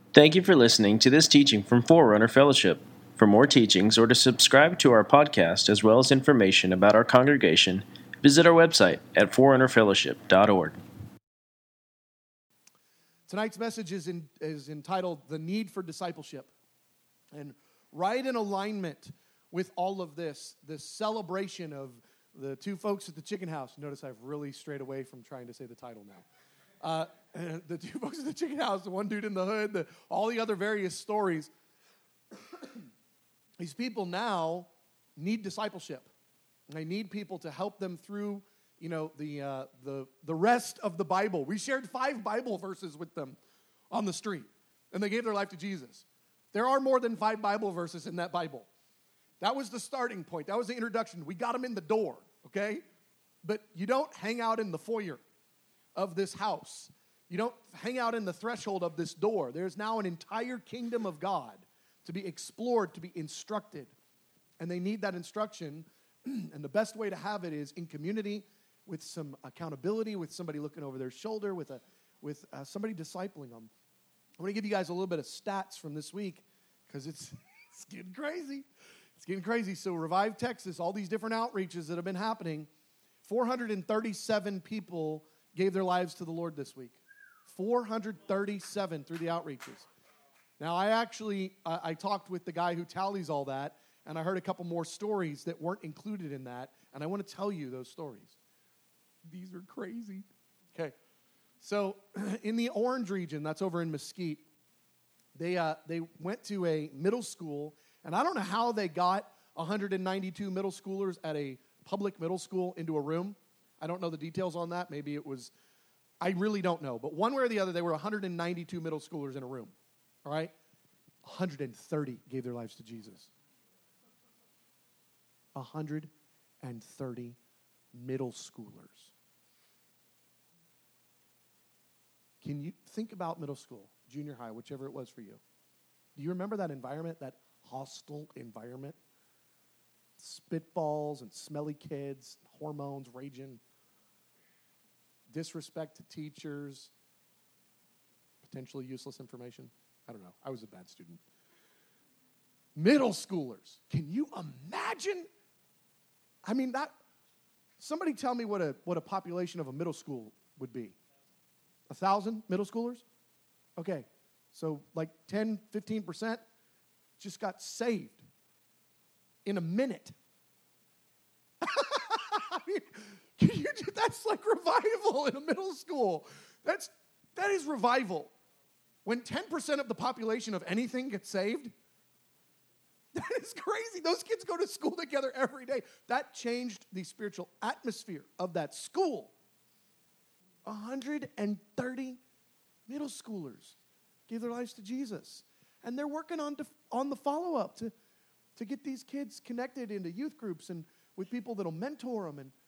Thank you for listening to this teaching from Forerunner Fellowship. For more teachings or to subscribe to our podcast as well as information about our congregation, visit our website at forerunnerfellowship.org. Tonight's message is entitled, The Need for Discipleship. And right in alignment with all of this celebration of the two folks at the chicken house. Notice I've really strayed away from trying to say the title now. The two folks at the chicken house, the one dude in the hood, all the other various stories. These people now need discipleship. They need people to help them through, the rest of the Bible. We shared 5 Bible verses with them on the street, and they gave their life to Jesus. There are more than 5 Bible verses in that Bible. That was the starting point. That was the introduction. We got them in the door, okay? But you don't hang out in the foyer of this house. You don't hang out in the threshold of this door. There's now an entire kingdom of God to be explored, to be instructed. And they need that instruction. And the best way to have it is in community with some accountability, with somebody looking over their shoulder, with somebody discipling them. I want to give you guys a little bit of stats from this week because it's getting crazy. It's getting crazy. So Revive Texas, all these different outreaches that have been happening, 437 people gave their lives to the Lord this week. 437 through the outreaches. Now, I talked with the guy who tallies all that, and I heard a couple more stories that weren't included in that, and I want to tell you those stories. These are crazy. Okay. So in the Orange region, that's over in Mesquite, they went to a middle school, and I don't know how they got 192 middle schoolers at a public middle school into a room. I don't know the details on that. Maybe it was, I really don't know. But one way or the other, there were 192 middle schoolers in a room. All right? 130 gave their lives to Jesus. 130 middle schoolers. Can you think about middle school, junior high, whichever it was for you? Do you remember that environment, that hostile environment? Spitballs and smelly kids, hormones raging, disrespect to teachers, potentially useless information. I don't know. I was a bad student. Middle schoolers. Can you imagine? I mean, somebody tell me what a population of a middle school would be. 1,000 middle schoolers? Okay. So like 10, 15% just got saved in a minute. I mean, that's like revival in a middle school. That is revival. When 10% of the population of anything gets saved, that is crazy. Those kids go to school together every day. That changed the spiritual atmosphere of that school. 130 middle schoolers gave their lives to Jesus. And they're working on the follow-up to get these kids connected into youth groups and with people that'll mentor them. And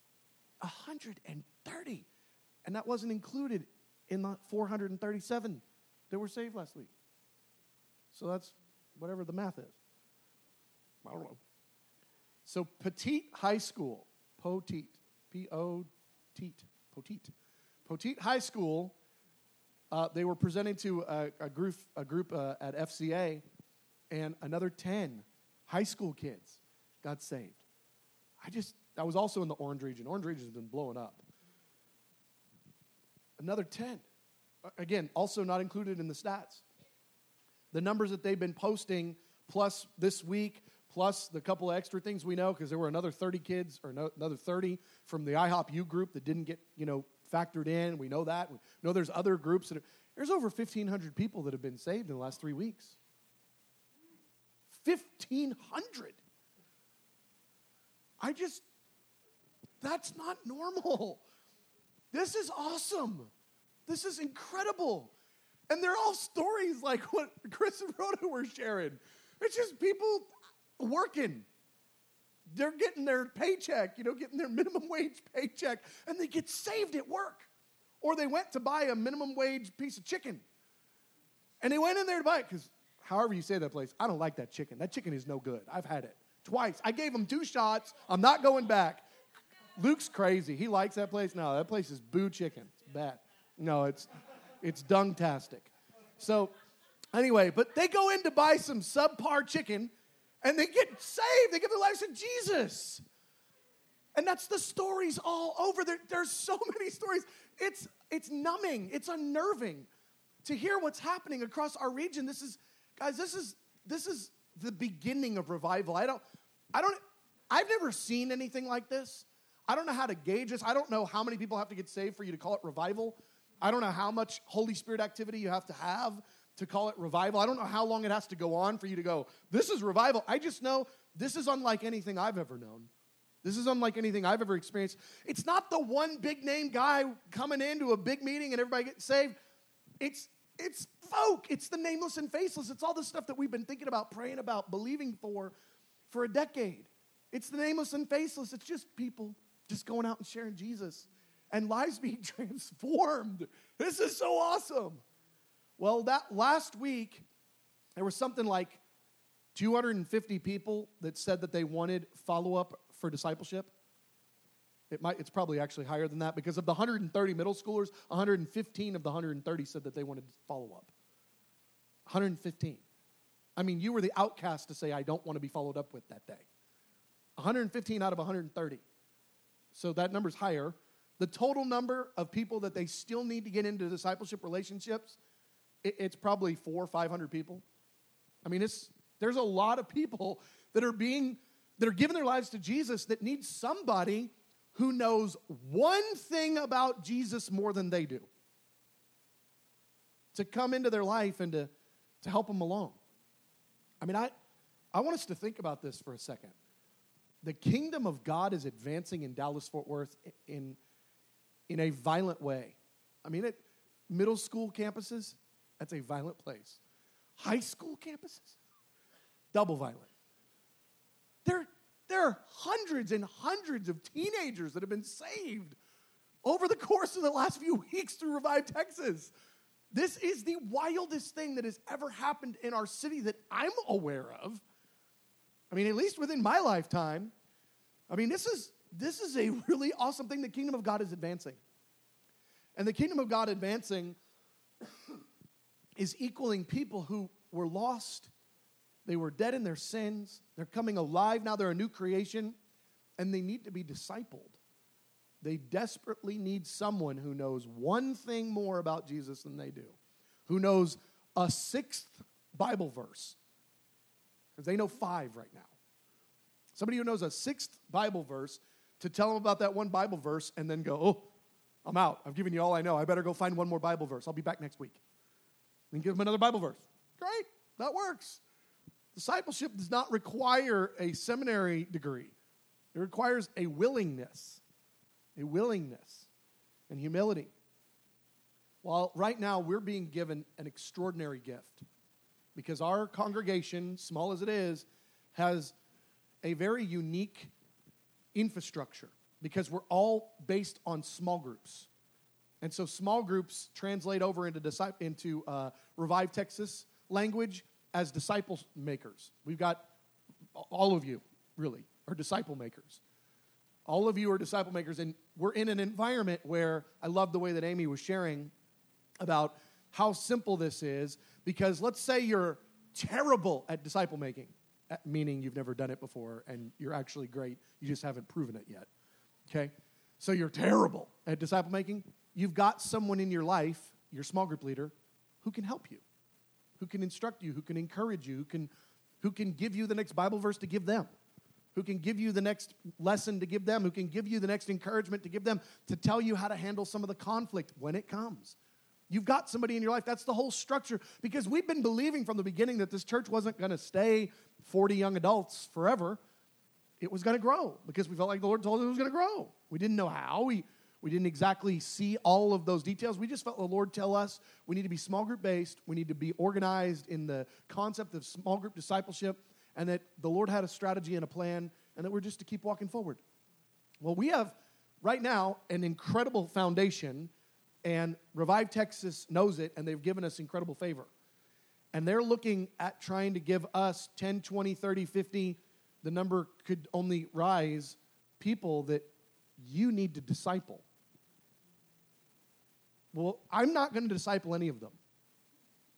130. And that wasn't included in the 437 that were saved last week. So that's whatever the math is. I don't know. So Petite High School, Poteet, Poteet High School, they were presenting to a group at FCA, and another 10 high school kids got saved. I was also in the Orange region. Orange region has been blowing up. Another 10. Again, also not included in the stats. The numbers that they've been posting, plus this week, plus the couple of extra things we know, because there were another 30 kids, or another 30 from the IHOP U group that didn't get, factored in. We know that. We know there's other groups there's over 1,500 people that have been saved in the last 3 weeks. 1,500. That's not normal. This is awesome. This is incredible. And they're all stories like what Chris and Rhoda were sharing. It's just people working. They're getting their paycheck, getting their minimum wage paycheck, and they get saved at work. Or they went to buy a minimum wage piece of chicken. And they went in there to buy it because however you say that place, I don't like that chicken. That chicken is no good. I've had it twice. I gave them 2 shots. I'm not going back. Luke's crazy. He likes that place. No, that place is boo chicken. It's bad. No, it's dung-tastic. So Anyway, but they go in to buy some subpar chicken, and they get saved. They give their lives to Jesus. And that's the stories all over. There's so many stories. It's numbing. It's unnerving to hear what's happening across our region. This is the beginning of revival. I've never seen anything like this. I don't know how to gauge this. I don't know how many people have to get saved for you to call it revival. I don't know how much Holy Spirit activity you have to call it revival. I don't know how long it has to go on for you to go, this is revival. I just know this is unlike anything I've ever known. This is unlike anything I've ever experienced. It's not the one big name guy coming into a big meeting and everybody gets saved. It's folk. It's the nameless and faceless. It's all the stuff that we've been thinking about, praying about, believing for a decade. It's the nameless and faceless. It's just people just going out and sharing Jesus and lives being transformed. This is so awesome. Well, that last week, there was something like 250 people that said that they wanted follow-up for discipleship. It's probably actually higher than that, because of the 130 middle schoolers, 115 of the 130 said that they wanted follow-up. 115. I mean, you were the outcast to say, I don't want to be followed up with that day. 115 out of 130. So that number's higher. The total number of people that they still need to get into discipleship relationships, it's probably 400 or 500 people. I mean, there's a lot of people that are giving their lives to Jesus that need somebody who knows one thing about Jesus more than they do to come into their life and to help them along. I mean, I want us to think about this for a second. The kingdom of God is advancing in Dallas-Fort Worth in a violent way. I mean, at middle school campuses, that's a violent place. High school campuses, double violent. There are hundreds and hundreds of teenagers that have been saved over the course of the last few weeks through Revive Texas. This is the wildest thing that has ever happened in our city that I'm aware of. I mean, at least within my lifetime. I mean, this is a really awesome thing. The kingdom of God is advancing. And the kingdom of God advancing is equaling people who were lost. They were dead in their sins. They're coming alive. Now they're a new creation. And they need to be discipled. They desperately need someone who knows one thing more about Jesus than they do. Who knows a sixth Bible verse. Because they know 5 right now. Somebody who knows a sixth Bible verse to tell them about that one Bible verse and then go, oh, I'm out. I've given you all I know. I better go find one more Bible verse. I'll be back next week. And give them another Bible verse. Great. That works. Discipleship does not require a seminary degree. It requires a willingness and humility. Well, right now we're being given an extraordinary gift because our congregation, small as it is, has a very unique infrastructure because we're all based on small groups. And so small groups translate over into Revive Texas language as disciple makers. We've got all of you, really, are disciple makers. All of you are disciple makers, and we're in an environment where I love the way that Amy was sharing about how simple this is, because let's say you're terrible at disciple making, meaning you've never done it before, and you're actually great, you just haven't proven it yet, okay? So you're terrible at disciple making. You've got someone in your life, your small group leader, who can help you, who can instruct you, who can encourage you, who can give you the next Bible verse to give them, who can give you the next lesson to give them, who can give you the next encouragement to give them, to tell you how to handle some of the conflict when it comes. You've got somebody in your life. That's the whole structure. Because we've been believing from the beginning that this church wasn't going to stay 40 young adults forever. It was going to grow because we felt like the Lord told us it was going to grow. We didn't know how. We didn't exactly see all of those details. We just felt the Lord tell us we need to be small group based. We need to be organized in the concept of small group discipleship, and that the Lord had a strategy and a plan, and that we're just to keep walking forward. Well, we have right now an incredible foundation, and Revive Texas knows it, and they've given us incredible favor. And they're looking at trying to give us 10, 20, 30, 50, the number could only rise, people that you need to disciple. Well, I'm not going to disciple any of them.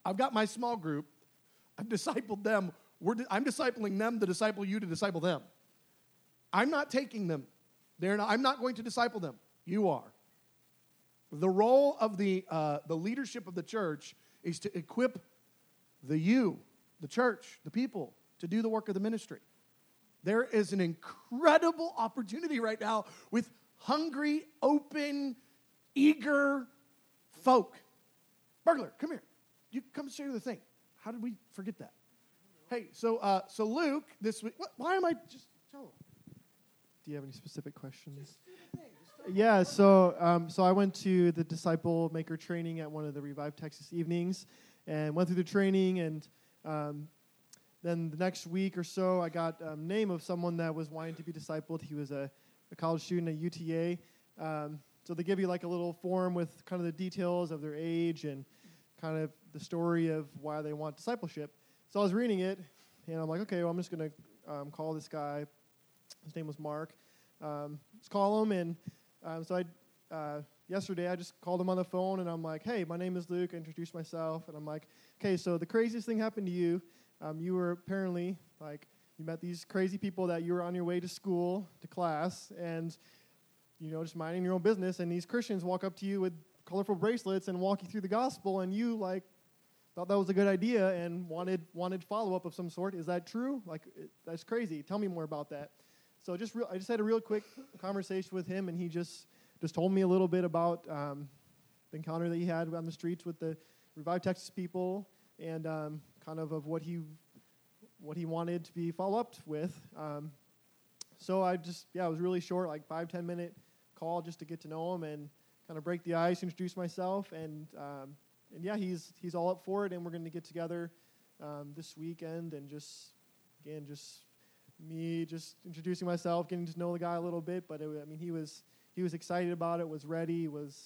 I've got my small group. I've discipled them. I'm discipling them to disciple you to disciple them. I'm not taking them. I'm not going to disciple them. You are. The role of the leadership of the church is to equip the church, the people, to do the work of the ministry. There is an incredible opportunity right now with hungry, open, eager folk. Burglar, come here. You come share the thing. How did we forget that? Hey, so Luke, this week, why am I just tell him? Do you have any specific questions? Yeah, so I went to the Disciple Maker training at one of the Revive Texas evenings and went through the training, and then the next week or so, I got a name of someone that was wanting to be discipled. He was a college student at UTA. So they give you like a little form with kind of the details of their age and kind of the story of why they want discipleship. So I was reading it, and I'm like, okay, well, I'm just going to call this guy. His name was Mark. Let's call him, and so yesterday I just called him on the phone, and I'm like, hey, my name is Luke. I introduced myself, and I'm like, okay, so the craziest thing happened to you. You were apparently, you met these crazy people that you were on your way to school, to class, and, just minding your own business, and these Christians walk up to you with colorful bracelets and walk you through the gospel, and you, thought that was a good idea and wanted follow-up of some sort. Is that true? That's crazy. Tell me more about that. So I just had a real quick conversation with him, and he just told me a little bit about the encounter that he had on the streets with the Revive Texas people, and kind of what he wanted to be follow-up with. So it was really short, 5-10 minute call just to get to know him and kind of break the ice, introduce myself, and he's all up for it, and we're going to get together this weekend, and just me just introducing myself, getting to know the guy a little bit. But he was excited about it, was ready, was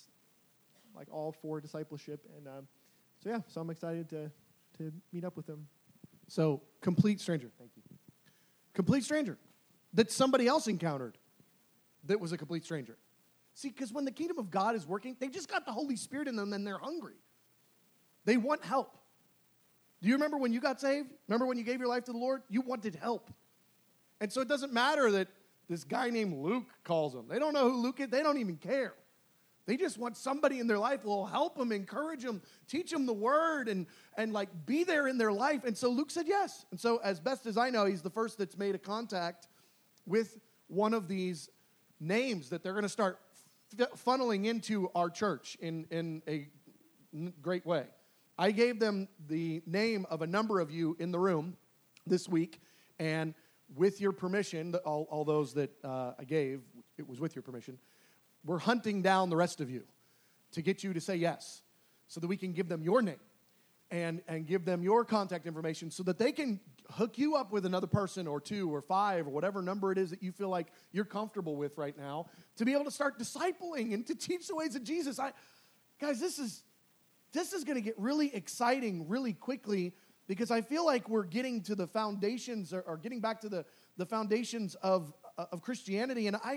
all for discipleship, and so I'm excited to meet up with him. So complete stranger. Thank you. Complete stranger that somebody else encountered that was a complete stranger. See, because when the kingdom of God is working, they just got the Holy Spirit in them and they're hungry. They want help. Do you remember when you got saved? Remember when you gave your life to the Lord? You wanted help. And so it doesn't matter that this guy named Luke calls them. They don't know who Luke is. They don't even care. They just want somebody in their life who will help them, encourage them, teach them the word, and be there in their life. And so Luke said yes. And so as best as I know, he's the first that's made a contact with one of these names that they're going to start funneling into our church in a great way. I gave them the name of a number of you in the room this week, and with your permission, all those that I gave, it was with your permission, we're hunting down the rest of you to get you to say yes so that we can give them your name and give them your contact information so that they can hook you up with another person or 2 or 5 or whatever number it is that you feel like you're comfortable with right now to be able to start discipling and to teach the ways of Jesus. Guys, this is going to get really exciting really quickly because I feel like we're getting to the foundations or getting back to the foundations of Christianity. And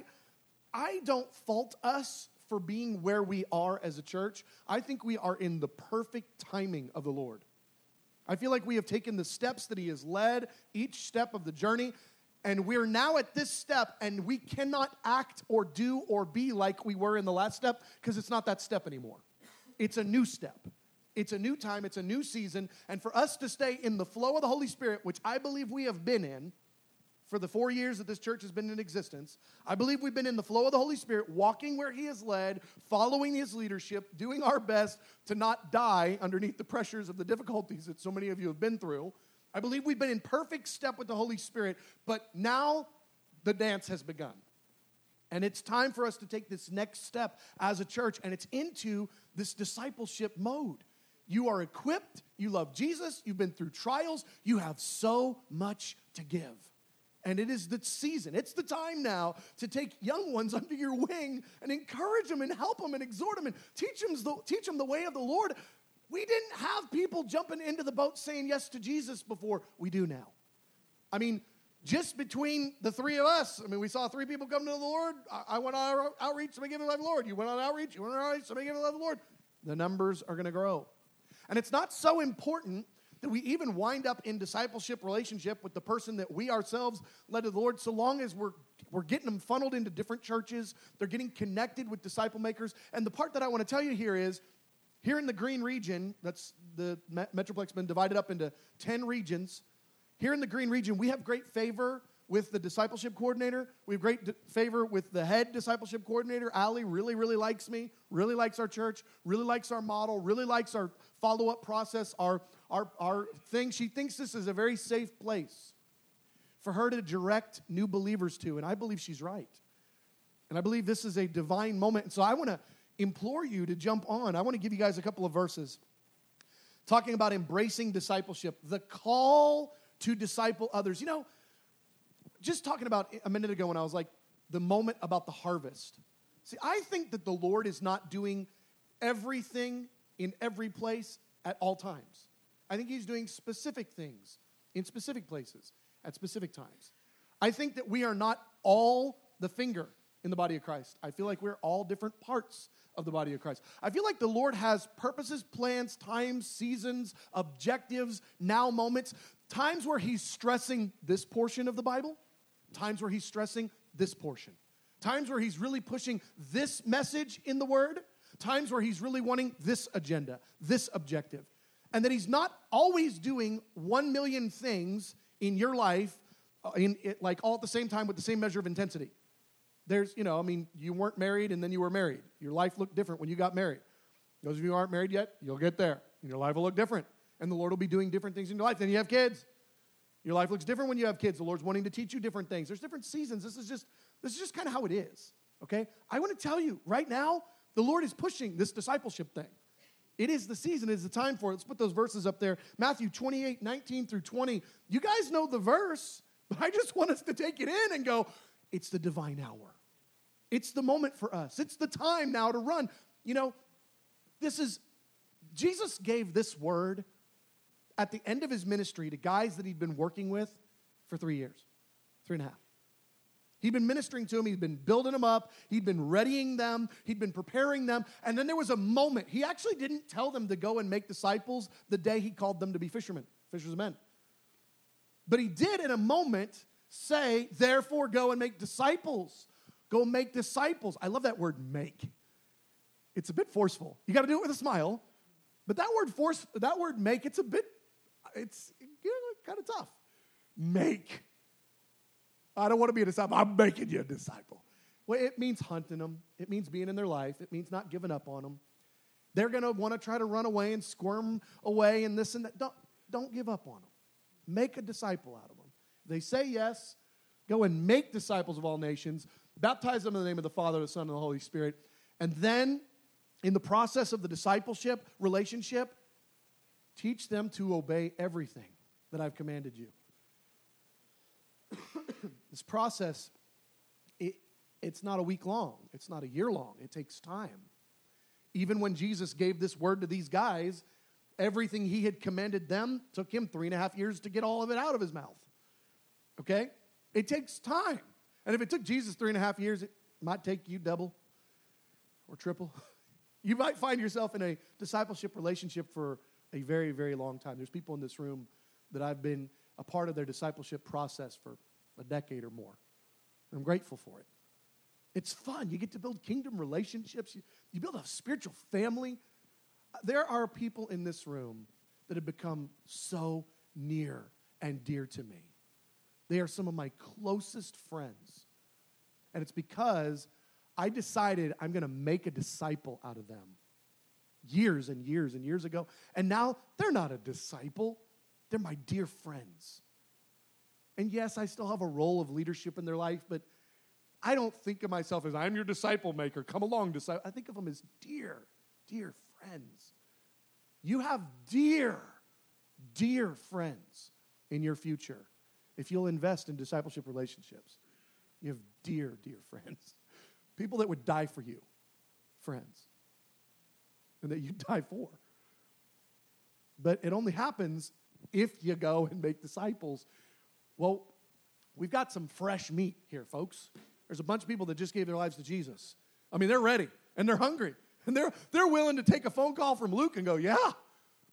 I don't fault us for being where we are as a church. I think we are in the perfect timing of the Lord. I feel like we have taken the steps that he has led, each step of the journey, and we're now at this step, and we cannot act or do or be like we were in the last step because it's not that step anymore. It's a new step. It's a new time. It's a new season. And for us to stay in the flow of the Holy Spirit, which I believe we have been in, for the 4 years that this church has been in existence, I believe we've been in the flow of the Holy Spirit, walking where he has led, following his leadership, doing our best to not die underneath the pressures of the difficulties that so many of you have been through. I believe we've been in perfect step with the Holy Spirit, but now the dance has begun. And it's time for us to take this next step as a church, and it's into this discipleship mode. You are equipped, you love Jesus, you've been through trials, you have so much to give. And it is the season. It's the time now to take young ones under your wing and encourage them and help them and exhort them and teach them the way of the Lord. We didn't have people jumping into the boat saying yes to Jesus before. We do now. I mean, just between the 3 of us, we saw 3 people come to the Lord. I went on outreach, somebody gave me the love of the Lord. You went on outreach, somebody gave me the love of the Lord. The numbers are going to grow. And it's not so important that we even wind up in discipleship relationship with the person that we ourselves led to the Lord, so long as we're getting them funneled into different churches, they're getting connected with disciple makers. And the part that I want to tell you here is, here in the Green region, that's the Metroplex been divided up into 10 regions. Here in the Green region, we have great favor with the discipleship coordinator. We have great favor with the head discipleship coordinator. Allie really, really likes me, really likes our church, really likes our model, really likes our follow-up process, our thing. She thinks this is a very safe place for her to direct new believers to, and I believe she's right. And I believe this is a divine moment. And so I want to implore you to jump on. I want to give you guys a couple of verses talking about embracing discipleship, the call to disciple others. You know, just talking about a minute ago when I was like, the moment about the harvest. See, I think that the Lord is not doing everything in every place at all times. I think he's doing specific things in specific places at specific times. I think that we are not all the finger in the body of Christ. I feel like we're all different parts of the body of Christ. I feel like the Lord has purposes, plans, times, seasons, objectives, now moments, times where he's stressing this portion of the Bible, times where he's stressing this portion, times where he's really pushing this message in the Word, times where he's really wanting this agenda, this objective. And that he's not always doing 1 million things in your life like all at the same time with the same measure of intensity. There's, you weren't married and then you were married. Your life looked different when you got married. Those of you who aren't married yet, you'll get there. And your life will look different. And the Lord will be doing different things in your life. Then you have kids. Your life looks different when you have kids. The Lord's wanting to teach you different things. There's different seasons. This is just kind of how it is, okay? I want to tell you, right now, the Lord is pushing this discipleship thing. It is the season. It is the time for it. Let's put those verses up there. Matthew 28, 19 through 20. You guys know the verse, but I just want us to take it in and go, it's the divine hour. It's the moment for us. It's the time now to run. Jesus gave this word at the end of his ministry to guys that he'd been working with for 3 years, 3.5. He'd been ministering to them. He'd been building them up. He'd been readying them. He'd been preparing them. And then there was a moment. He actually didn't tell them to go and make disciples the day he called them to be fishermen, fishers of men. But he did in a moment say, therefore go and make disciples. Go make disciples. I love that word make. It's a bit forceful. You got to do it with a smile. But that word make, it's kind of tough. Make. I don't want to be a disciple. I'm making you a disciple. Well, it means hunting them. It means being in their life. It means not giving up on them. They're going to want to try to run away and squirm away and this and that. Don't give up on them. Make a disciple out of them. If they say yes, go and make disciples of all nations. Baptize them in the name of the Father, the Son, and the Holy Spirit. And then, in the process of the discipleship relationship, teach them to obey everything that I've commanded you. This process, it's not a week long. It's not a year long. It takes time. Even when Jesus gave this word to these guys, everything he had commanded them took him 3.5 years to get all of it out of his mouth. Okay? It takes time. And if it took Jesus 3.5 years, it might take you double or triple. You might find yourself in a discipleship relationship for a very, very long time. There's people in this room that I've been a part of their discipleship process for a decade or more. I'm grateful for it. It's fun. You get to build kingdom relationships. You build a spiritual family. There are people in this room that have become so near and dear to me. They are some of my closest friends. And it's because I decided I'm going to make a disciple out of them years and years and years ago. And now they're not a disciple. They're my dear friends. And yes, I still have a role of leadership in their life, but I don't think of myself as I'm your disciple maker. Come along, disciple. I think of them as dear, dear friends. You have dear, dear friends in your future. If you'll invest in discipleship relationships, you have dear, dear friends. People that would die for you, friends, and that you die for. But it only happens if you go and make disciples. Well, we've got some fresh meat here, folks. There's a bunch of people that just gave their lives to Jesus. I mean, they're ready, and they're hungry, and they're willing to take a phone call from Luke and go, yeah,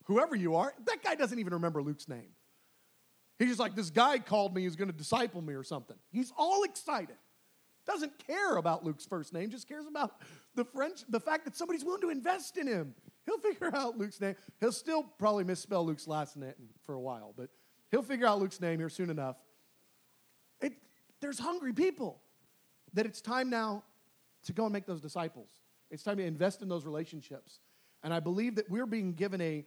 whoever you are, that guy doesn't even remember Luke's name. He's just like, this guy called me, he's going to disciple me or something. He's all excited. Doesn't care about Luke's first name, just cares about the fact that somebody's willing to invest in him. He'll figure out Luke's name. He'll still probably misspell Luke's last name for a while, but he'll figure out Luke's name here soon enough. There's hungry people that it's time now to go and make those disciples. It's time to invest in those relationships. And I believe that we're being given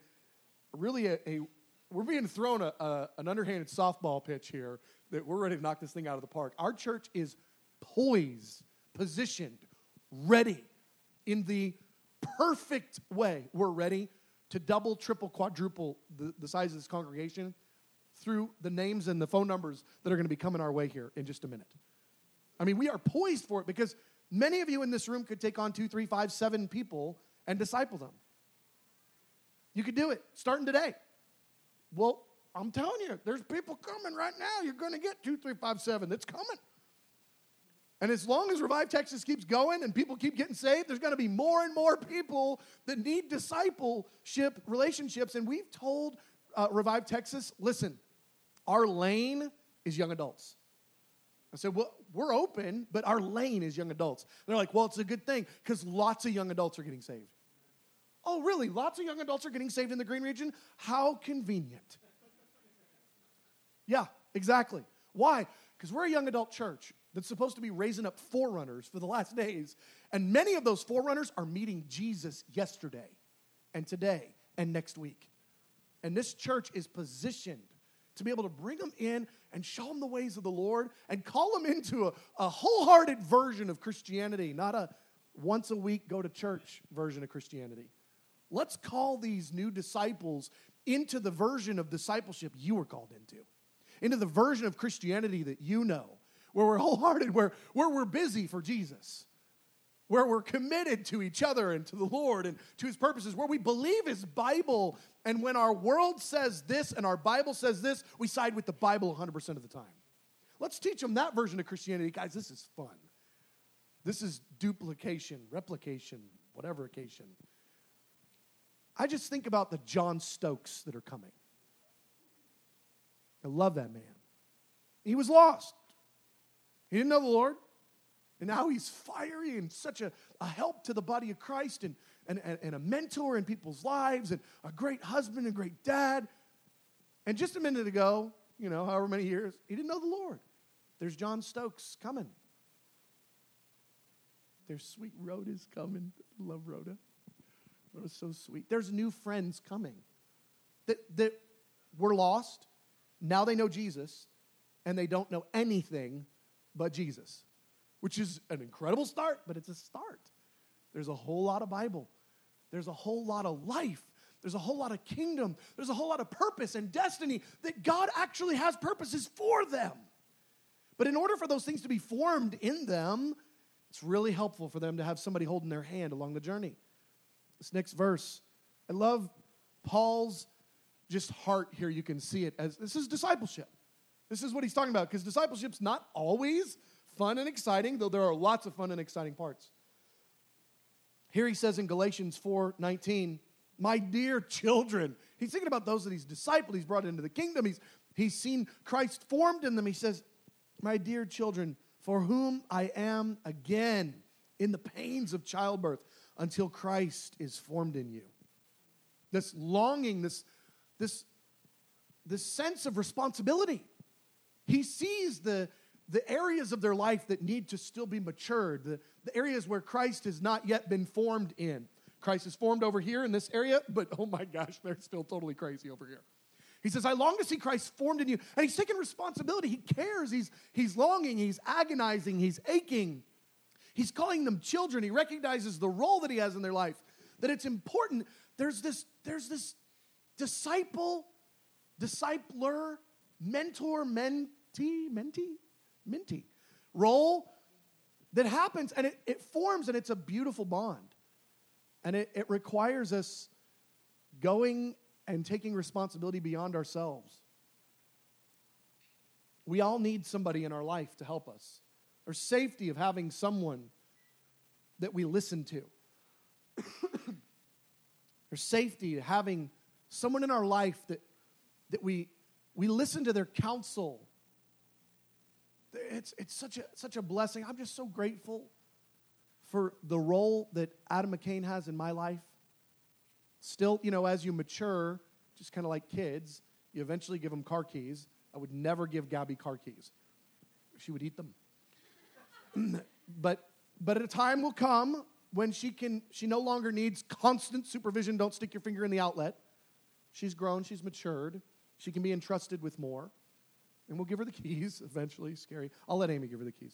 we're being thrown an underhanded softball pitch here that we're ready to knock this thing out of the park. Our church is poised, positioned, ready in the perfect way. We're ready to double, triple, quadruple the size of this congregation through the names and the phone numbers that are going to be coming our way here in just a minute. I mean, we are poised for it because many of you in this room could take on 2, 3, 5, 7 people and disciple them. You could do it starting today. Well, I'm telling you, there's people coming right now. You're going to get 2, 3, 5, 7. That's coming. And as long as Revive Texas keeps going and people keep getting saved, there's going to be more and more people that need discipleship relationships. And we've told Revive Texas, listen, our lane is young adults. I said, well, we're open, but our lane is young adults. And they're like, well, it's a good thing because lots of young adults are getting saved. Oh, really? Lots of young adults are getting saved in the Green Region? How convenient. Yeah, exactly. Why? Because we're a young adult church that's supposed to be raising up forerunners for the last days. And many of those forerunners are meeting Jesus yesterday and today and next week. And this church is positioned to be able to bring them in and show them the ways of the Lord and call them into a wholehearted version of Christianity, not a once a week go to church version of Christianity. Let's call these new disciples into the version of discipleship you were called into the version of Christianity that you know, where we're wholehearted, where we're busy for Jesus, where we're committed to each other and to the Lord and to His purposes, where we believe His Bible, and when our world says this and our Bible says this, we side with the Bible 100% of the time. Let's teach them that version of Christianity. Guys, this is fun. This is duplication, replication, whatever occasion. I just think about the John Stokes that are coming. I love that man. He was lost. He didn't know the Lord. And now he's fiery and such a help to the body of Christ and a mentor in people's lives and a great husband and great dad. And just a minute ago, however many years, he didn't know the Lord. There's John Stokes coming. There's sweet Rhoda's coming. Love Rhoda. Rhoda's so sweet. There's new friends coming that were lost. Now they know Jesus, and they don't know anything but Jesus, which is an incredible start, but it's a start. There's a whole lot of Bible. There's a whole lot of life. There's a whole lot of kingdom. There's a whole lot of purpose and destiny that God actually has purposes for them. But in order for those things to be formed in them, it's really helpful for them to have somebody holding their hand along the journey. This next verse, I love Paul's just heart here. You can see it as this is discipleship. This is what he's talking about, because discipleship's not always fun and exciting, though there are lots of fun and exciting parts. Here he says in Galatians 4:19, my dear children. He's thinking about those that he's discipled, he's brought into the kingdom, he's seen Christ formed in them. He says, my dear children, for whom I am again in the pains of childbirth until Christ is formed in you. This longing, this sense of responsibility. He sees the areas of their life that need to still be matured, the areas where Christ has not yet been formed in. Christ is formed over here in this area, but oh my gosh, they're still totally crazy over here. He says, I long to see Christ formed in you. And he's taking responsibility. He cares. He's longing. He's agonizing. He's aching. He's calling them children. He recognizes the role that he has in their life, that it's important. There's this discipler, mentor, mentee role that happens, and it forms, and it's a beautiful bond. And it requires us going and taking responsibility beyond ourselves. We all need somebody in our life to help us. There's safety of having someone that we listen to. There's safety to having someone in our life that we listen to their counsel. It's such a blessing. I'm just so grateful for the role that Adam McCain has in my life. Still, as you mature, just kind of like kids, you eventually give them car keys. I would never give Gabby car keys. She would eat them. But a time will come when she no longer needs constant supervision. Don't stick your finger in the outlet. She's grown, she's matured. She can be entrusted with more. And we'll give her the keys eventually. Scary. I'll let Amy give her the keys.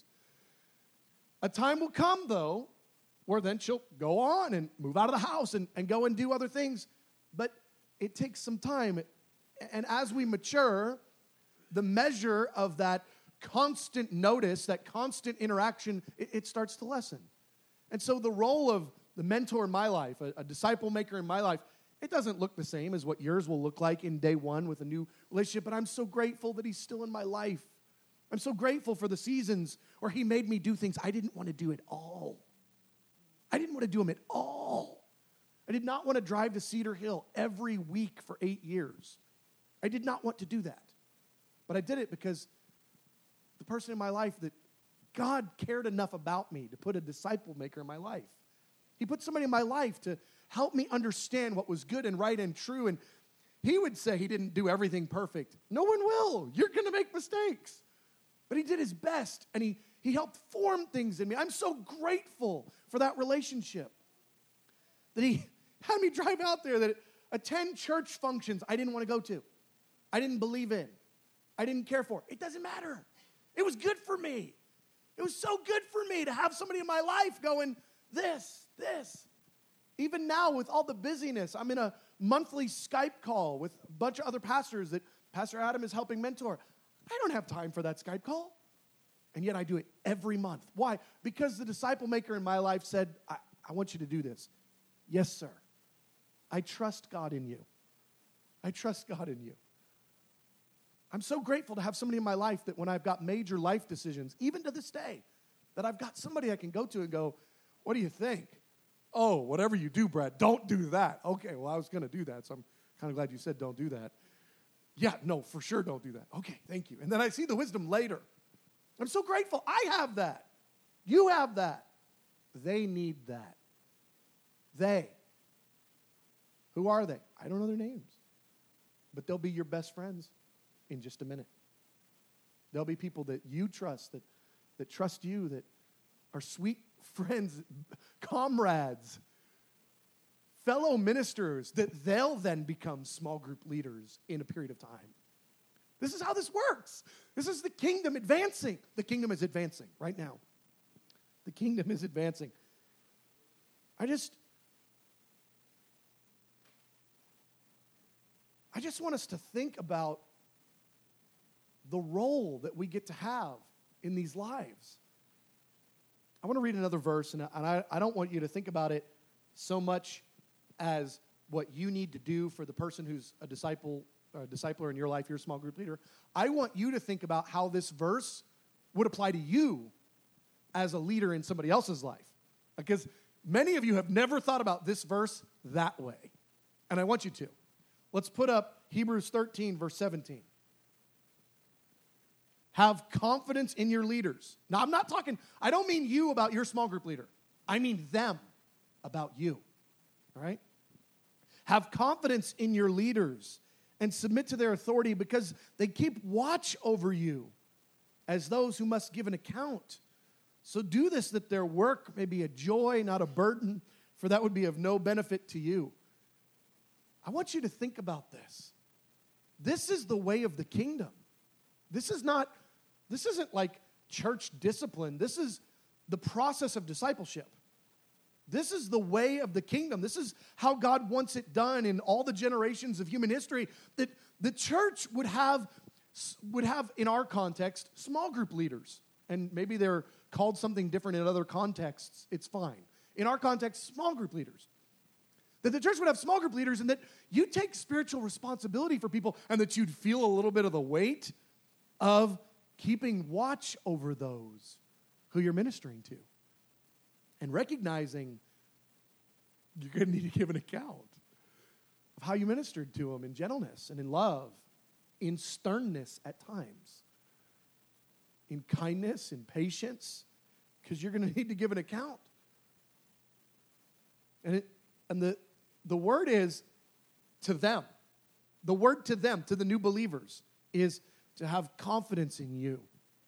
A time will come, though, where then she'll go on and move out of the house and go and do other things. But it takes some time. And as we mature, the measure of that constant notice, that constant interaction, it starts to lessen. And so the role of the mentor in my life, a disciple maker in my life, it doesn't look the same as what yours will look like in day one with a new relationship, but I'm so grateful that he's still in my life. I'm so grateful for the seasons where he made me do things I didn't want to do at all. I didn't want to do them at all. I did not want to drive to Cedar Hill every week for 8 years. I did not want to do that. But I did it because the person in my life that God cared enough about me to put a disciple maker in my life. He put somebody in my life to help me understand what was good and right and true. And he would say he didn't do everything perfect. No one will. You're going to make mistakes. But he did his best, and he helped form things in me. I'm so grateful for that relationship. That he had me drive out there, that attend church functions I didn't want to go to. I didn't believe in. I didn't care for. It doesn't matter. It was good for me. It was so good for me to have somebody in my life going, this. Even now, with all the busyness, I'm in a monthly Skype call with a bunch of other pastors that Pastor Adam is helping mentor. I don't have time for that Skype call. And yet I do it every month. Why? Because the disciple maker in my life said, I want you to do this. Yes, sir. I trust God in you. I trust God in you. I'm so grateful to have somebody in my life that when I've got major life decisions, even to this day, that I've got somebody I can go to and go, what do you think? Oh, whatever you do, Brad, don't do that. Okay, well, I was going to do that, so I'm kind of glad you said don't do that. Yeah, no, for sure don't do that. Okay, thank you. And then I see the wisdom later. I'm so grateful. I have that. You have that. They need that. They. Who are they? I don't know their names. But they'll be your best friends in just a minute. There'll be people that you trust, that trust you, that are sweet friends, comrades, fellow ministers, that they'll then become small group leaders in a period of time. This is how this works. This is the kingdom advancing. The kingdom is advancing right now. The kingdom is advancing. I just want us to think about the role that we get to have in these lives. I want to read another verse, and I don't want you to think about it so much as what you need to do for the person who's a discipler in your life, you're a small group leader. I want you to think about how this verse would apply to you as a leader in somebody else's life. Because many of you have never thought about this verse that way. And I want you to. Let's put up Hebrews 13, verse 17. Have confidence in your leaders. Now, I don't mean you about your small group leader. I mean them about you. All right? Have confidence in your leaders and submit to their authority because they keep watch over you as those who must give an account. So do this that their work may be a joy, not a burden, for that would be of no benefit to you. I want you to think about this. This is the way of the kingdom. This isn't like church discipline. This is the process of discipleship. This is the way of the kingdom. This is how God wants it done in all the generations of human history, that the church would have, in our context, small group leaders. And maybe they're called something different in other contexts. It's fine. In our context, small group leaders. That the church would have small group leaders and that you take spiritual responsibility for people and that you'd feel a little bit of the weight of keeping watch over those who you're ministering to. And recognizing you're going to need to give an account. of how you ministered to them in gentleness and in love, in sternness at times, in kindness, in patience, because you're going to need to give an account. And the word is to them. The word to them, to the new believers, is to have confidence in you.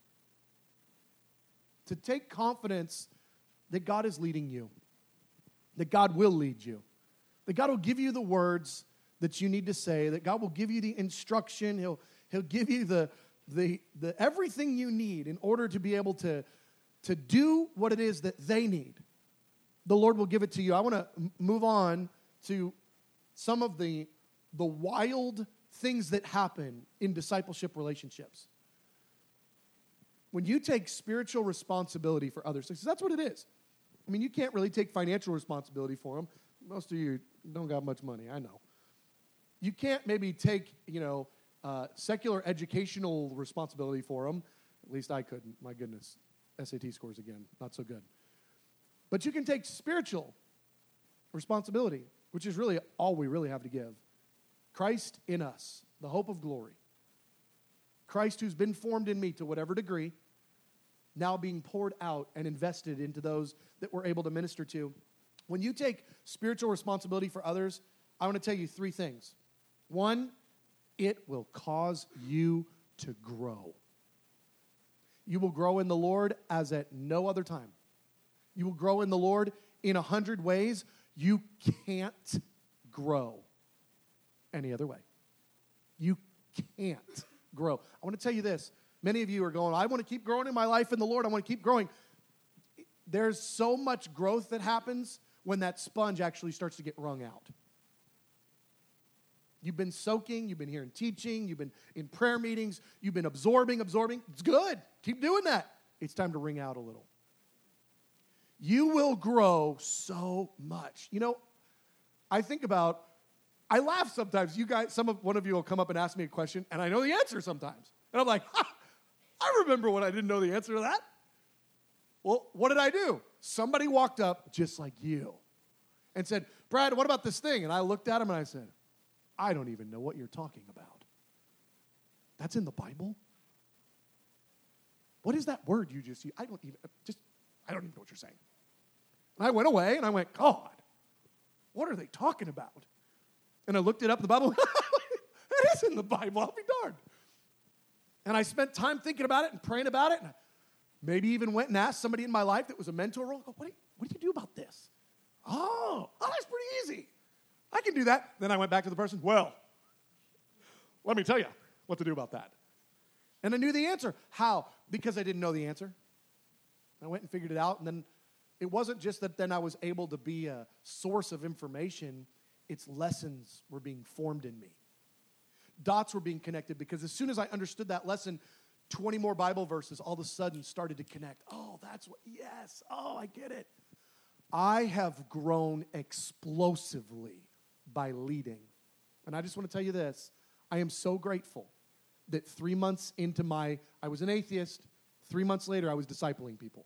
To take confidence that God is leading you, that God will lead you, that God will give you the words that you need to say, that God will give you the instruction, He'll give you the everything you need in order to be able to do what it is that they need. The Lord will give it to you. I want to move on to some of the wild things that happen in discipleship relationships. When you take spiritual responsibility for others, because that's what it is. I mean, you can't really take financial responsibility for them. Most of you don't got much money, I know. You can't maybe take, secular educational responsibility for them. At least I couldn't. My goodness. SAT scores again, not so good. But you can take spiritual responsibility, which is really all we really have to give. Christ in us, the hope of glory. Christ who's been formed in me to whatever degree, now being poured out and invested into those that we're able to minister to. When you take spiritual responsibility for others, I want to tell you three things. One, it will cause you to grow. You will grow in the Lord as at no other time. You will grow in the Lord in 100 ways. You can't grow any other way. You can't grow. I want to tell you this. Many of you are going, I want to keep growing in my life in the Lord. I want to keep growing. There's so much growth that happens when that sponge actually starts to get wrung out. You've been soaking, you've been hearing teaching, you've been in prayer meetings, you've been absorbing. It's good. Keep doing that. It's time to wring out a little. You will grow so much. I laugh sometimes. One of you will come up and ask me a question, and I know the answer sometimes. And I'm like, I remember when I didn't know the answer to that. Well, what did I do? Somebody walked up just like you and said, Brad, what about this thing? And I looked at him and I said, I don't even know what you're talking about. That's in the Bible? What is that word you just used? I don't even know what you're saying. And I went away and I went, God, what are they talking about? And I looked it up in the Bible. It is in the Bible. I'll be darned. And I spent time thinking about it and praying about it. And maybe even went and asked somebody in my life that was a mentor role, what do you do about this? Oh, that's pretty easy. I can do that. Then I went back to the person, well, let me tell you what to do about that. And I knew the answer. How? Because I didn't know the answer. I went and figured it out. And then it wasn't just that then I was able to be a source of information. Its lessons were being formed in me. Dots were being connected because as soon as I understood that lesson, 20 more Bible verses all of a sudden started to connect. Oh, yes. Oh, I get it. I have grown explosively by leading. And I just want to tell you this. I am so grateful that 3 months into I was an atheist. 3 months later, I was discipling people.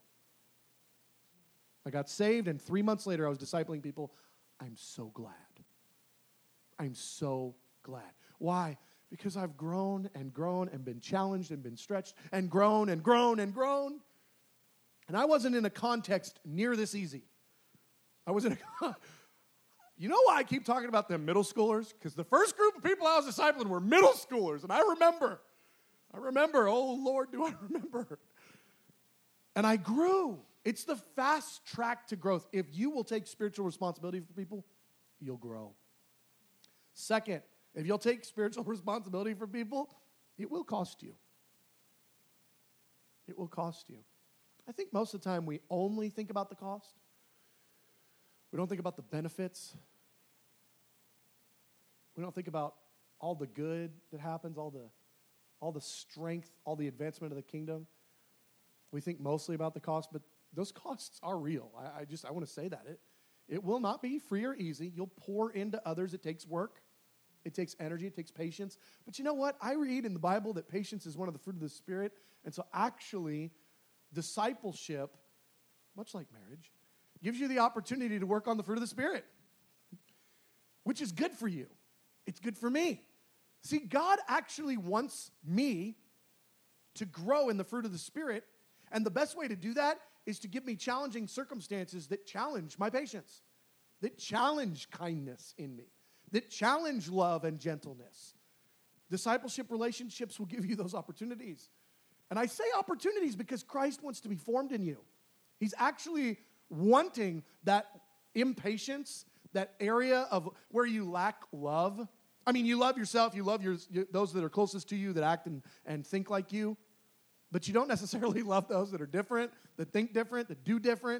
I got saved, and 3 months later, I was discipling people. I'm so glad. I'm so glad. Why? Because I've grown and grown and been challenged and been stretched and grown and grown and grown. And I wasn't in a context near this easy. I was in a... You know why I keep talking about them middle schoolers? Because the first group of people I was discipling were middle schoolers. And I remember, oh Lord, do I remember. And I grew. It's the fast track to growth. If you will take spiritual responsibility for people, you'll grow. Second, if you'll take spiritual responsibility for people, it will cost you. It will cost you. I think most of the time we only think about the cost. We don't think about the benefits. We don't think about all the good that happens, all the strength, all the advancement of the kingdom. We think mostly about the cost, but those costs are real. I want to say that. It will not be free or easy. You'll pour into others. It takes work. It takes energy. It takes patience. But you know what? I read in the Bible that patience is one of the fruit of the Spirit. And so actually, discipleship, much like marriage, gives you the opportunity to work on the fruit of the Spirit, which is good for you. It's good for me. See, God actually wants me to grow in the fruit of the Spirit, and the best way to do that is to give me challenging circumstances that challenge my patience, that challenge kindness in me, that challenge love and gentleness. Discipleship relationships will give you those opportunities. And I say opportunities because Christ wants to be formed in you. He's actually wanting that impatience, that area of where you lack love. I mean, you love yourself, you love those that are closest to you, that act and think like you, but you don't necessarily love those that are different, that think different, that do different.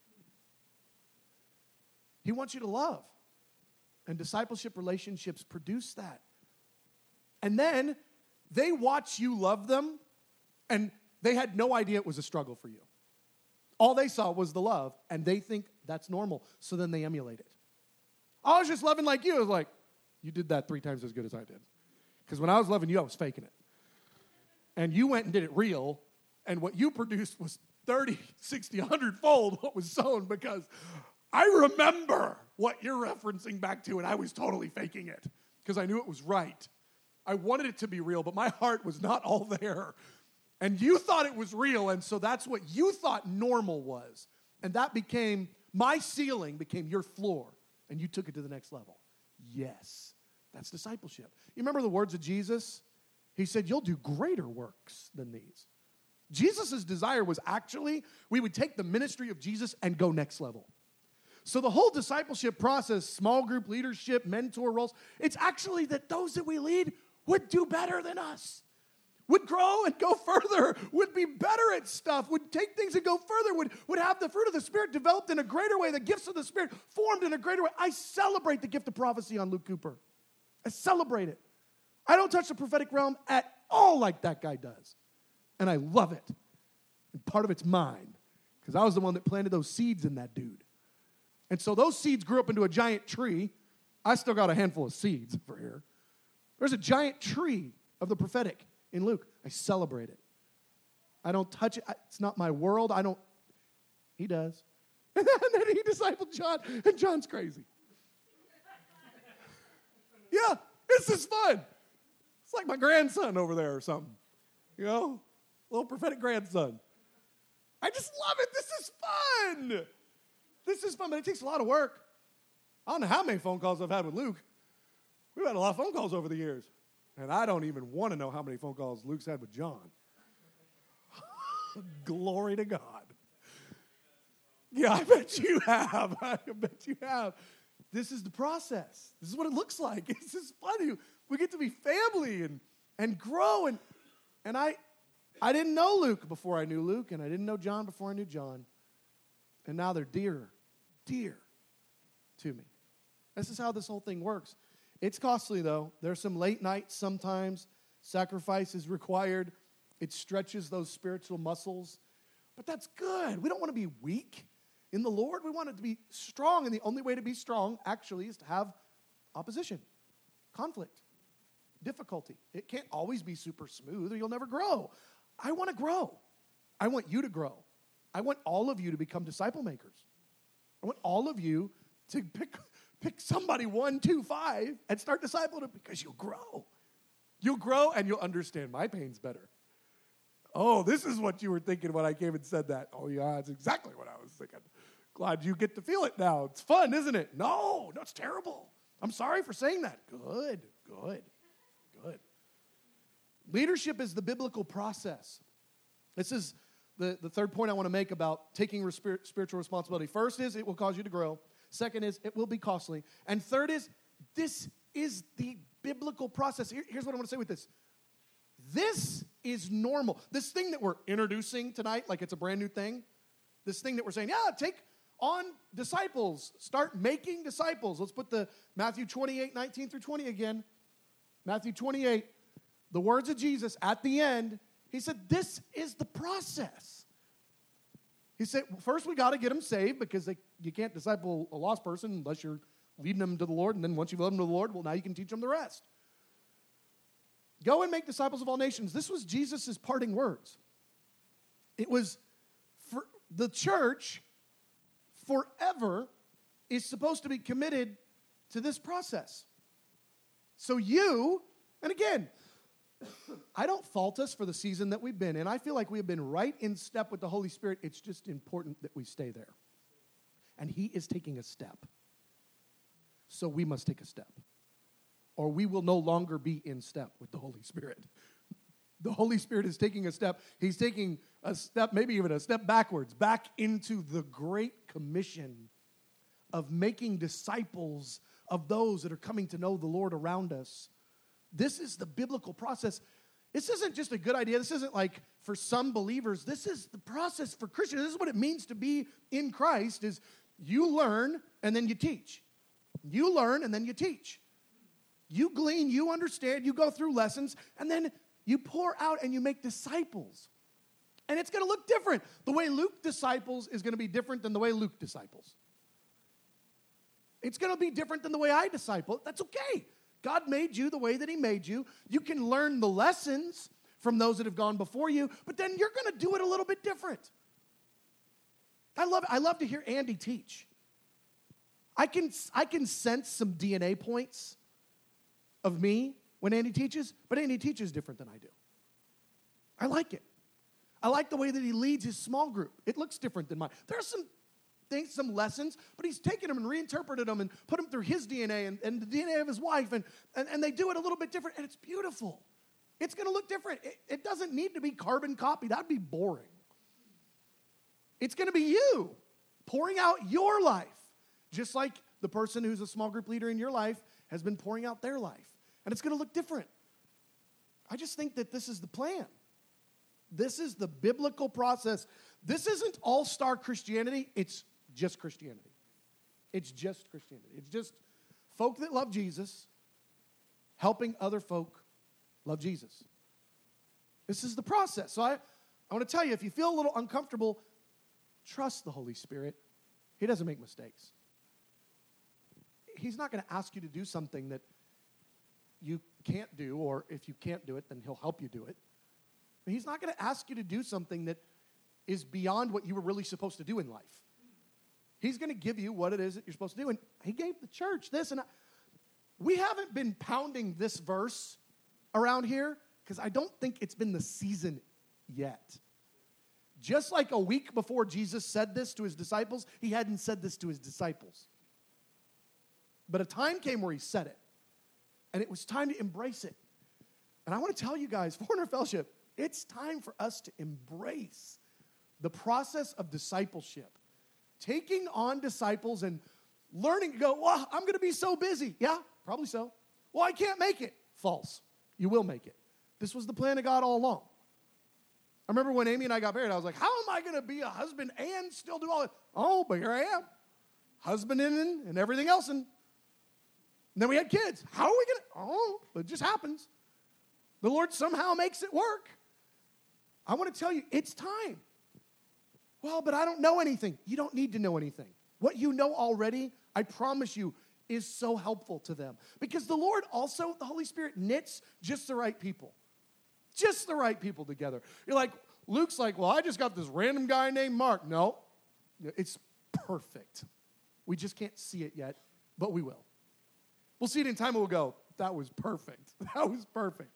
He wants you to love. And discipleship relationships produce that. And then they watch you love them, and they had no idea it was a struggle for you. All they saw was the love, and they think that's normal, so then they emulate it. I was just loving like you. I was like, you did that 3 times as good as I did. Because when I was loving you, I was faking it. And you went and did it real, and what you produced was 30, 60, 100-fold what was sown, because I remember what you're referencing back to, and I was totally faking it because I knew it was right. I wanted it to be real, but my heart was not all there. And you thought it was real, and so that's what you thought normal was. And that became, my ceiling became your floor, and you took it to the next level. Yes, that's discipleship. You remember the words of Jesus? He said, you'll do greater works than these. Jesus' desire was actually, we would take the ministry of Jesus and go next level. So the whole discipleship process, small group leadership, mentor roles, it's actually that those that we lead would do better than us, would grow and go further, would be better at stuff, would take things and go further, would have the fruit of the Spirit developed in a greater way, the gifts of the Spirit formed in a greater way. I celebrate the gift of prophecy on Luke Cooper. I celebrate it. I don't touch the prophetic realm at all like that guy does. And I love it. And part of it's mine, because I was the one that planted those seeds in that dude. And so those seeds grew up into a giant tree. I still got a handful of seeds over here. There's a giant tree of the prophetic in Luke. I celebrate it. I don't touch it. It's not my world. He does. And then he discipled John, and John's crazy. Yeah, this is fun. It's like my grandson over there or something. You know, little prophetic grandson. I just love it. This is fun. This is fun, but it takes a lot of work. I don't know how many phone calls I've had with Luke. We've had a lot of phone calls over the years. And I don't even want to know how many phone calls Luke's had with John. Glory to God. Yeah, I bet you have. I bet you have. This is the process. This is what it looks like. This is funny. We get to be family and grow. And I didn't know Luke before I knew Luke, and I didn't know John before I knew John. And now they're dear to me. This is how this whole thing works. It's costly, though. There's some late nights sometimes. Sacrifice is required. It stretches those spiritual muscles. But that's good. We don't want to be weak in the Lord. We want it to be strong. And the only way to be strong, actually, is to have opposition, conflict, difficulty. It can't always be super smooth or you'll never grow. I want to grow. I want you to grow. I want all of you to become disciple makers. I want all of you to pick somebody 1, 2, 5 and start discipling them, because you'll grow. You'll grow and you'll understand my pain's better. Oh, this is what you were thinking when I came and said that. Oh, yeah, that's exactly what I was thinking. Glad you get to feel it now. It's fun, isn't it? No, it's terrible. I'm sorry for saying that. Good. Leadership is the biblical process. This is the third point I want to make about taking spiritual responsibility. First is it will cause you to grow. Second is it will be costly. And third is this is the biblical process. Here's what I want to say with this. This is normal. This thing that we're introducing tonight, like it's a brand new thing, this thing that we're saying, yeah, take on disciples. Start making disciples. Let's put the Matthew 28, 19 through 20 again. Matthew 28, the words of Jesus at the end, he said, this is the process. He said, first we got to get them saved, because you can't disciple a lost person unless you're leading them to the Lord. And then once you've led them to the Lord, well, now you can teach them the rest. Go and make disciples of all nations. This was Jesus' parting words. It was for the church forever is supposed to be committed to this process. So and again, I don't fault us for the season that we've been in. I feel like we have been right in step with the Holy Spirit. It's just important that we stay there. And he is taking a step. So we must take a step. Or we will no longer be in step with the Holy Spirit. The Holy Spirit is taking a step. He's taking a step, maybe even a step backwards, back into the Great Commission of making disciples of those that are coming to know the Lord around us. This is the biblical process. This isn't just a good idea. This isn't like for some believers. This is the process for Christians. This is what it means to be in Christ, is you learn and then you teach. You learn and then you teach. You glean, you understand, you go through lessons, and then you pour out and you make disciples. And it's going to look different. The way Luke disciples is going to be different than the way Luke disciples. It's going to be different than the way I disciple. That's okay. God made you the way that he made you. You can learn the lessons from those that have gone before you, but then you're going to do it a little bit different. I love to hear Andy teach. I can sense some DNA points of me when Andy teaches, but Andy teaches different than I do. I like it. I like the way that he leads his small group. It looks different than mine. There are some things, some lessons, but he's taken them and reinterpreted them and put them through his DNA and the DNA of his wife, and they do it a little bit different, and it's beautiful. It's going to look different. It doesn't need to be carbon copied. That'd be boring. It's going to be you pouring out your life, just like the person who's a small group leader in your life has been pouring out their life. And it's going to look different. I just think that this is the plan. This is the biblical process. This isn't all-star Christianity. It's just Christianity. It's just Christianity. It's just folk that love Jesus helping other folk love Jesus. This is the process. So I want to tell you, if you feel a little uncomfortable, trust the Holy Spirit. He doesn't make mistakes. He's not going to ask you to do something that you can't do, or if you can't do it, then he'll help you do it. But he's not going to ask you to do something that is beyond what you were really supposed to do in life. He's going to give you what it is that you're supposed to do. And he gave the church this. And we haven't been pounding this verse around here because I don't think it's been the season yet. Just like a week before Jesus said this to his disciples, he hadn't said this to his disciples. But a time came where he said it. And it was time to embrace it. And I want to tell you guys, Forerunner Fellowship, it's time for us to embrace the process of discipleship. Taking on disciples and learning to go, well, I'm going to be so busy. Yeah, probably so. Well, I can't make it. False. You will make it. This was the plan of God all along. I remember when Amy and I got married, I was like, how am I going to be a husband and still do all that? Oh, but here I am. Husband and everything else. And then we had kids. How are we going to? Oh, it just happens. The Lord somehow makes it work. I want to tell you, it's time. Well, but I don't know anything. You don't need to know anything. What you know already, I promise you, is so helpful to them. Because the Lord also, the Holy Spirit, knits just the right people. Just the right people together. You're like, Luke's like, well, I just got this random guy named Mark. No, it's perfect. We just can't see it yet, but we will. We'll see it in time and we'll go, that was perfect. That was perfect.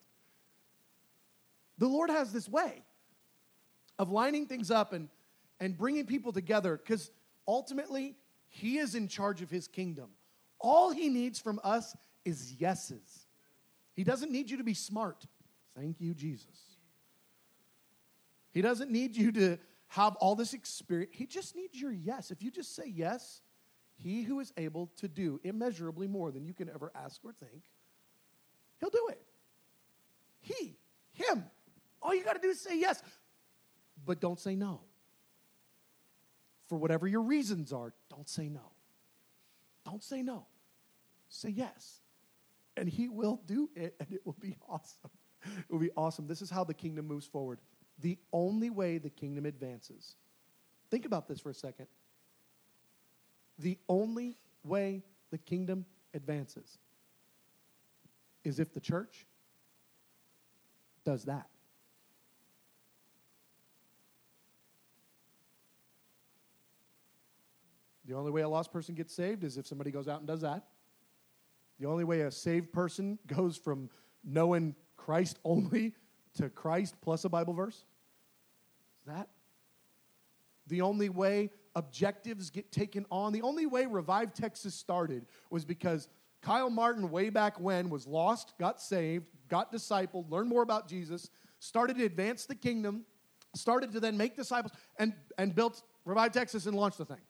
The Lord has this way of lining things up and bringing people together because ultimately, he is in charge of his kingdom. All he needs from us is yeses. He doesn't need you to be smart. Thank you, Jesus. He doesn't need you to have all this experience. He just needs your yes. If you just say yes, he who is able to do immeasurably more than you can ever ask or think, he'll do it. Him. All you got to do is say yes. But don't say no. For whatever your reasons are, don't say no. Don't say no. Say yes. And he will do it, and it will be awesome. It will be awesome. This is how the kingdom moves forward. The only way the kingdom advances. Think about this for a second. The only way the kingdom advances is if the church does that. The only way a lost person gets saved is if somebody goes out and does that. The only way a saved person goes from knowing Christ only to Christ plus a Bible verse is that. The only way objectives get taken on, the only way Revive Texas started was because Kyle Martin, way back when, was lost, got saved, got discipled, learned more about Jesus, started to advance the kingdom, started to then make disciples, and built Revive Texas and launched the thing.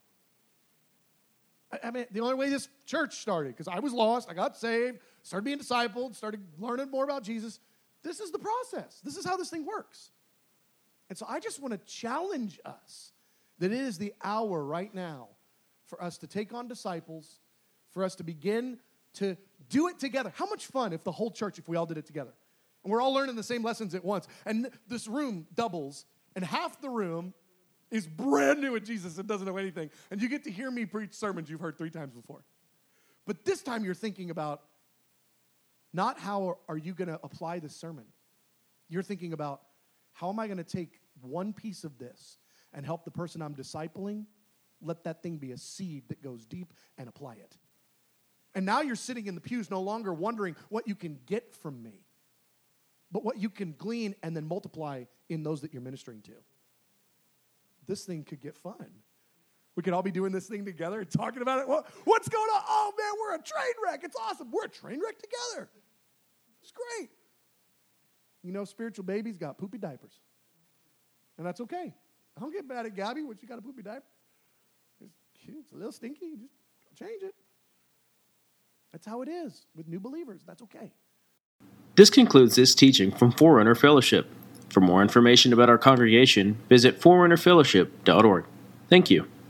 I mean, the only way this church started, because I was lost, I got saved, started being discipled, started learning more about Jesus. This is the process. This is how this thing works. And so I just want to challenge us that it is the hour right now for us to take on disciples, for us to begin to do it together. How much fun if the whole church, if we all did it together? And we're all learning the same lessons at once. And this room doubles, and half the room is brand new at Jesus and doesn't know anything. And you get to hear me preach sermons you've heard 3 times before. But this time you're thinking about not how are you going to apply this sermon. You're thinking about how am I going to take one piece of this and help the person I'm discipling, let that thing be a seed that goes deep and apply it. And now you're sitting in the pews no longer wondering what you can get from me, but what you can glean and then multiply in those that you're ministering to. This thing could get fun. We could all be doing this thing together and talking about it. What's going on? Oh, man, we're a train wreck. It's awesome. We're a train wreck together. It's great. You know, spiritual babies got poopy diapers. And that's okay. I don't get mad at Gabby when she got a poopy diaper. It's a little stinky. You just change it. That's how it is with new believers. That's okay. This concludes this teaching from Forerunner Fellowship. For more information about our congregation, visit forerunnerfellowship.org. Thank you.